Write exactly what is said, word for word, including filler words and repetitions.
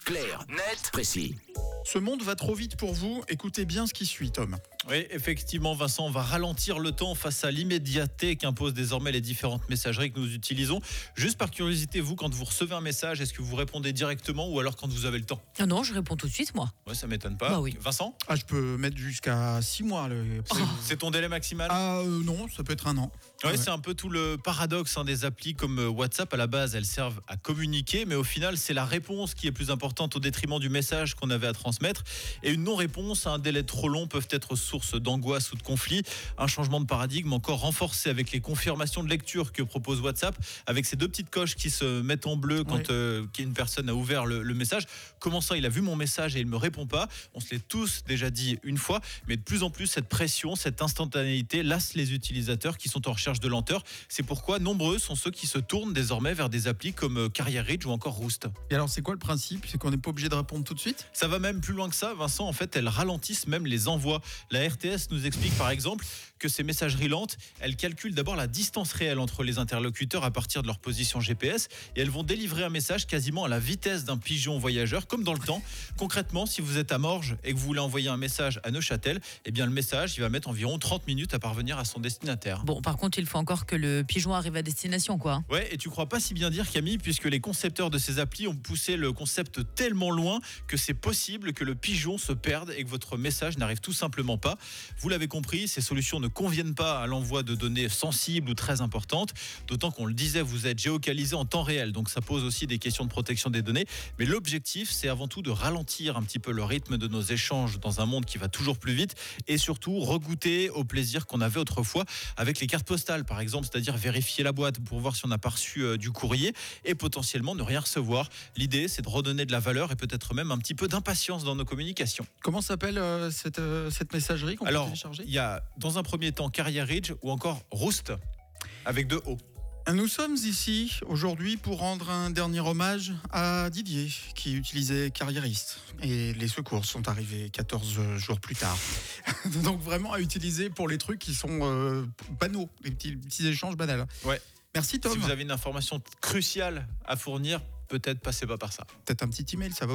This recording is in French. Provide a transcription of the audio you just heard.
Clair, net, précis. Ce monde va trop vite pour vous. Écoutez bien ce qui suit, Tom. Oui, effectivement, Vincent, on va ralentir le temps face à l'immédiateté qu'imposent désormais les différentes messageries que nous utilisons. Juste par curiosité, vous, quand vous recevez un message, est-ce que vous répondez directement ou alors quand vous avez le temps ? Ah non, je réponds tout de suite, moi. Ouais, ça m'étonne pas. Bah oui. Vincent ? Ah, je peux mettre jusqu'à six mois. Le... C'est, c'est ton délai maximal ? Ah euh, non, ça peut être un an. Ouais, Ouais. c'est un peu tout le paradoxe hein, des applis comme WhatsApp. À la base, elles servent à communiquer, mais au final, c'est la réponse qui est plus importante au détriment du message qu'on avait à transmettre. Et une non-réponse à un délai trop long peuvent être source d'angoisse ou de conflit. Un changement de paradigme encore renforcé avec les confirmations de lecture que propose WhatsApp, avec ces deux petites coches qui se mettent en bleu quand Ouais. euh, une personne a ouvert le, le message. Comment ça, il a vu mon message et il me répond pas ? On se l'est tous déjà dit une fois, mais de plus en plus, cette pression, cette instantanéité lasse les utilisateurs qui sont en recherche de lenteur. C'est pourquoi nombreux sont ceux qui se tournent désormais vers des applis comme CareerReach ou encore Roost. Et alors, c'est quoi le principe ? C'est qu'on n'est pas obligé de répondre tout de suite ? Ça va même plus loin que ça, Vincent. En fait, elles ralentissent même les envois. La R T S nous explique par exemple que ces messageries lentes, elles calculent d'abord la distance réelle entre les interlocuteurs à partir de leur position G P S et elles vont délivrer un message quasiment à la vitesse d'un pigeon voyageur, comme dans le temps. Concrètement, si vous êtes à Morges et que vous voulez envoyer un message à Neuchâtel, eh bien le message, il va mettre environ trente minutes à parvenir à son destinataire. Bon, par contre, il faut encore que le pigeon arrive à destination, quoi. Ouais, et tu crois pas si bien dire, Camille, puisque les concepteurs de ces applis ont poussé le concept tellement loin que c'est possible que le pigeon se perde et que votre message n'arrive tout simplement pas. Vous l'avez compris, ces solutions ne conviennent pas à l'envoi de données sensibles ou très importantes, d'autant qu'on le disait, vous êtes géocalisé en temps réel, donc ça pose aussi des questions de protection des données. Mais l'objectif, c'est avant tout de ralentir un petit peu le rythme de nos échanges dans un monde qui va toujours plus vite et surtout regoûter au plaisir qu'on avait autrefois avec les cartes postales, par exemple, c'est-à-dire vérifier la boîte pour voir si on a pas reçu euh, du courrier et potentiellement ne rien recevoir. L'idée, c'est de redonner de la valeur et peut-être même un petit peu d'impatience dans nos communications. Comment s'appelle euh, cette, euh, cette messagerie qu'on Alors, peut télécharger ? il y a dans un premier temps CareerReach ou encore Roost avec deux O. Nous sommes ici aujourd'hui pour rendre un dernier hommage à Didier qui utilisait Carriériste et les secours sont arrivés quatorze jours plus tard. Donc vraiment à utiliser pour les trucs qui sont euh, banaux, les petits, petits échanges banals. Ouais. Merci Tom. Si vous avez une information cruciale à fournir, peut-être passez pas par ça. Peut-être un petit email, ça va.